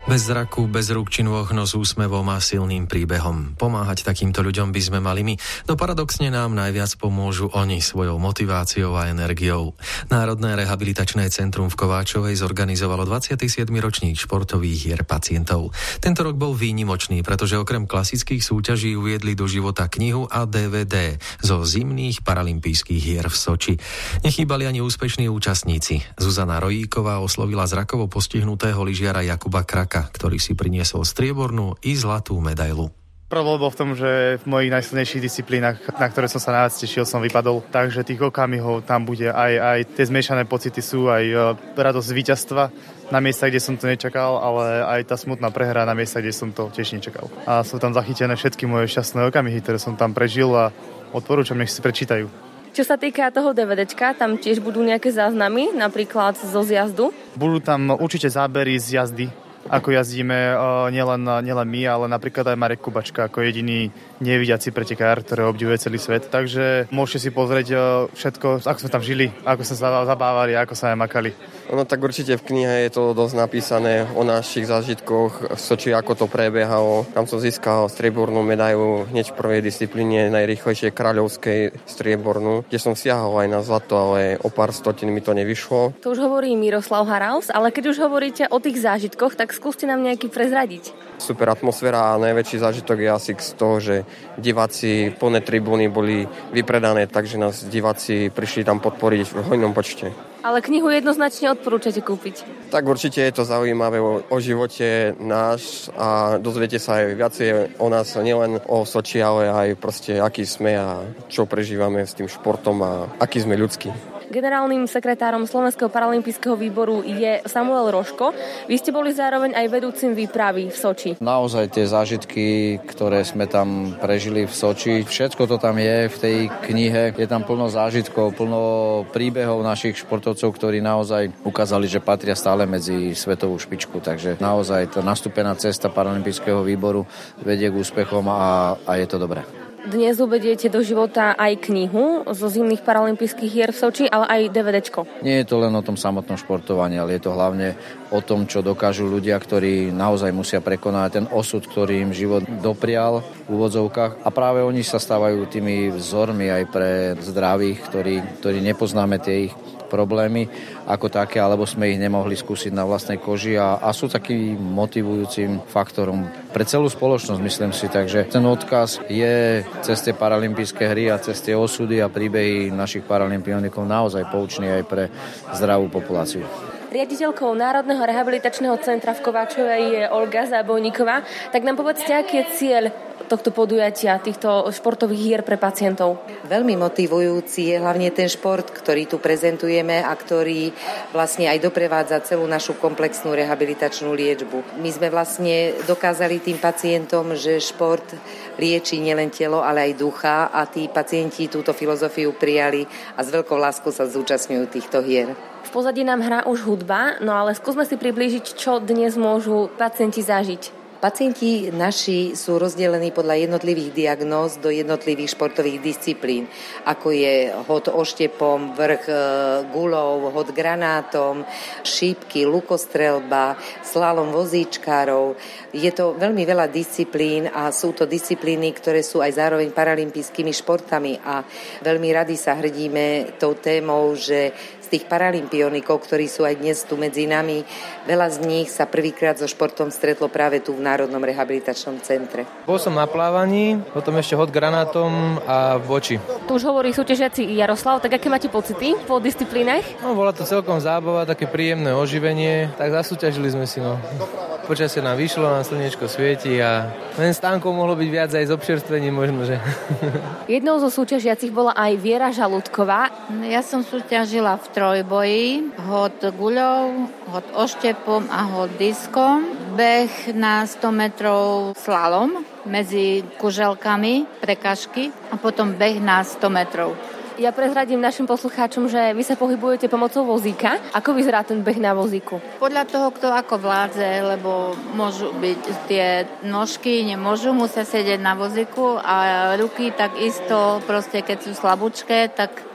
Bez zraku, bez rúk či nôh, no s úsmevom a silným príbehom. Pomáhať takýmto ľuďom by sme mali my, no paradoxne nám najviac pomôžu oni svojou motiváciou a energiou. Národné rehabilitačné centrum v Kováčovej zorganizovalo 27. ročník športových hier pacientov. Tento rok bol výnimočný, pretože okrem klasických súťaží uviedli do života knihu a DVD zo zimných paralympijských hier v Soči. Nechýbali ani úspešní účastníci. Zuzana Rojíková oslovila zrakovo postihnutého lyžiara Jakuba Kraka, ktorý si priniesol striebornú i zlatú medailu. Problém bol v tom, že v mojich najsilnejších disciplínach, na ktoré som sa najviac tešil, som vypadol. Takže tých okamihov tam bude aj tie zmiešané pocity sú, aj radosť víťazstva na miesta, kde som to nečakal, ale aj tá smutná prehra na miesta, kde som to tiež nečakal. A sú tam zachytené všetky moje šťastné okamihy, ktoré som tam prežil a odporúčam, nech si prečítajú. Čo sa týka toho DVDčka, tam tiež budú nejaké záznamy, napríklad zo zjazdu? Budú tam určite zábery z jazdy, ako jazdíme nielen my, ale napríklad aj Marek Kubačka ako jediný nevidiaci pretekár, ktorý obdivuje celý svet. Takže môžete si pozrieť všetko, ako sme tam žili, ako sme sa zabávali, ako sa aj makali. No tak určite v knihe je to dosť napísané o našich zážitkoch v Soči, ako to prebiehalo. Tam som získal striebornú medailu hneď v prvej disciplíne, najrýchlejšej kráľovskej striebornú, kde som siahol aj na zlato, ale o pár stotín mi to nevyšlo. To už hovorí Miroslav Haraus, ale keď už hovoríte o tých zážitkoch, tak skúste nám nejaký prezradiť. Super atmosféra a najväčší zážitok je asi z toho, že diváci, plné tribúny boli vypredané, takže nás diváci prišli tam podporiť v hojnom počte. Ale knihu jednoznačne odporúčate kúpiť. Tak určite je to zaujímavé o živote náš a dozviete sa aj viacej o nás, nielen o Soči, ale aj proste aký sme a čo prežívame s tým športom a aký sme ľudskí. Generálnym sekretárom Slovenského paralympijského výboru je Samuel Roško. Vy ste boli zároveň aj vedúcim výpravy v Soči. Naozaj tie zážitky, ktoré sme tam prežili v Soči, všetko to tam je v tej knihe. Je tam plno zážitkov, plno príbehov našich športovcov, ktorí naozaj ukázali, že patria stále medzi svetovú špičku. Takže naozaj tá nastúpená cesta paralympijského výboru vedie k úspechom a je to dobré. Dnes uvediete do života aj knihu zo zimných paralympijských hier v Soči, ale aj DVDčko. Nie je to len o tom samotnom športovaní, ale je to hlavne o tom, čo dokážu ľudia, ktorí naozaj musia prekonať ten osud, ktorý im život doprial v úvodzovkách. A práve oni sa stávajú tými vzormi aj pre zdravých, ktorí nepoznáme tie ich problémy ako také, alebo sme ich nemohli skúsiť na vlastnej koži a sú takým motivujúcim faktorom pre celú spoločnosť, myslím si. Takže ten odkaz je cez tie paralympijské hry a cez tie osudy a príbehy našich paralympionikov naozaj poučný aj pre zdravú populáciu. Riaditeľkou Národného rehabilitačného centra v Kováčovej je Olga Zábojníková. Tak nám povedzte, aký je cieľ tohto podujatia, týchto športových hier pre pacientov? Veľmi motivujúci je hlavne ten šport, ktorý tu prezentujeme a ktorý vlastne aj doprevádza celú našu komplexnú rehabilitačnú liečbu. My sme vlastne dokázali tým pacientom, že šport lieči nielen telo, ale aj ducha a tí pacienti túto filozofiu prijali a s veľkou láskou sa zúčastňujú týchto hier. V pozadí nám hrá už hudba, no ale skúsme si priblížiť, čo dnes môžu pacienti zažiť. Pacienti naši sú rozdelení podľa jednotlivých diagnóz do jednotlivých športových disciplín, ako je hod oštepom, vrch guľov, hod granátom, šípky, lukostrelba, slalom vozíčkárov. Je to veľmi veľa disciplín a sú to disciplíny, ktoré sú aj zároveň paralympijskými športami a veľmi radi sa hrdíme tou témou, že tých paralympionikov, ktorí sú aj dnes tu medzi nami, veľa z nich sa prvýkrát so športom stretlo práve tu v Národnom rehabilitačnom centre. Bol som na plávaní, potom ešte hod granátom a v boči. Tu už hovorí súťažiaci Jaroslav, tak aké máte pocity po disciplínach? No, bola to celkom zábava, také príjemné oživenie, tak zasúťažili sme si. Počasie nám vyšlo, nám slniečko svieti a len stánkov mohlo byť viac aj s občerstvením možno, že. Jednou zo súťažiacich bola aj Viera Žalúdková. Ja som súťažila v trojboji, hod guľov, hod oštepom a hod diskom, beh na 100 metrov slalom medzi kuželkami, prekažky a potom beh na 100 metrov. Ja prezradím našim poslucháčom, že vy sa pohybujete pomocou vozíka. Ako vyzerá ten beh na vozíku? Podľa toho, kto ako vládze, lebo môžu byť tie nožky, nemôžu, musia sedieť na vozíku a ruky takisto, proste keď sú slabúčké, tak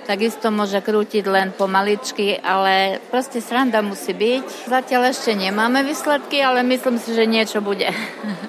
takisto môže krútiť len pomaličky, ale proste sranda musí byť. Zatiaľ ešte nemáme výsledky, ale myslím si, že niečo bude.